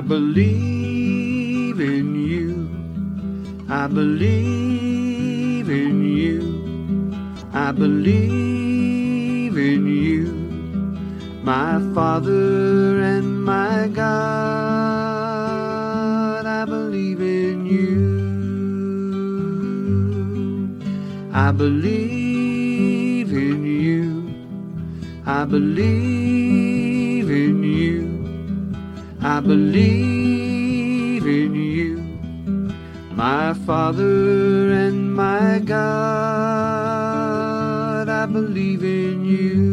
believe in you. I believe in you. I believe in you, my Father and my God. I believe in you. I believe in you. I believe in you. I believe in you, my Father and my God. I believe in you.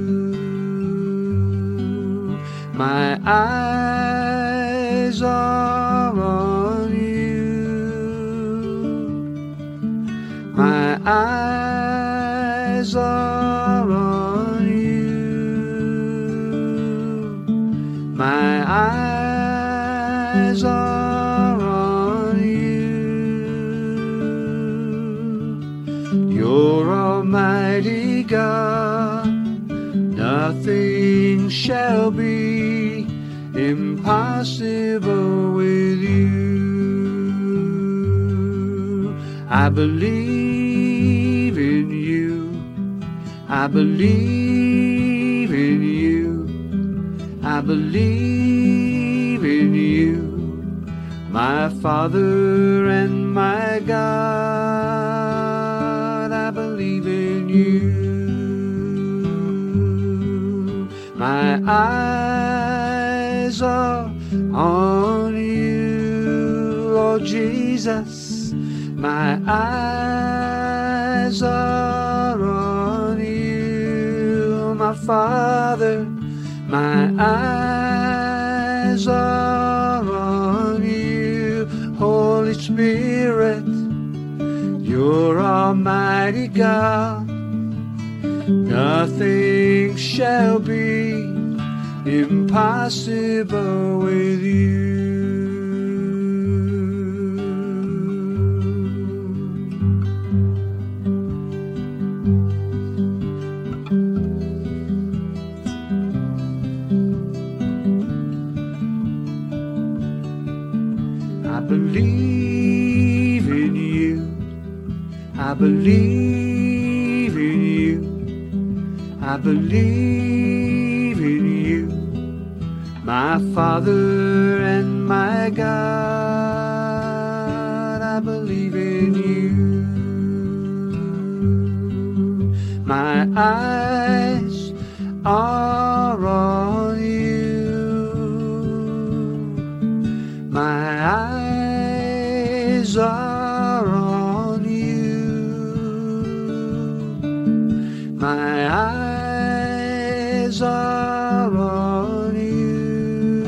My eyes are on you. My eyes are on you. My eyes are on you. You're Almighty God. Nothing shall be impossible with you. I believe in you. I believe in you. I believe in you, my Father and my God. I believe in you. My eyes are on you, Lord Jesus. My eyes are on you, my Father. My eyes are on you, Holy Spirit. You're Almighty God. Nothing shall be impossible with you. I believe in you. I believe in you. I believe in you, my Father and my God. I believe in you. My eyes are on you. My eyes are on you. My eyes are on you.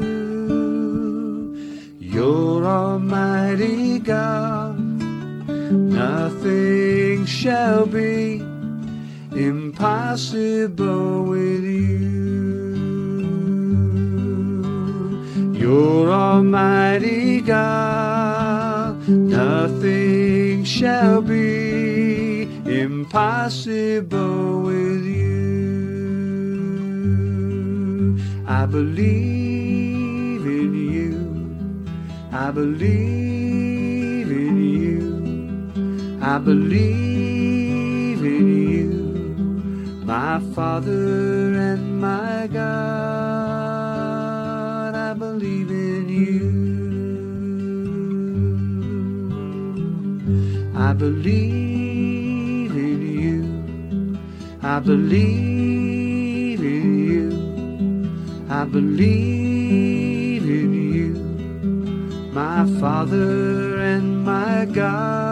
You're Almighty God. Nothing shall be impossible with you. You're Almighty God. Nothing shall be impossible with you. I believe in you. I believe in you. I believe in you, my Father and my God. I believe in you. I believe in you. I believe in you. I believe in you, my Father and my God.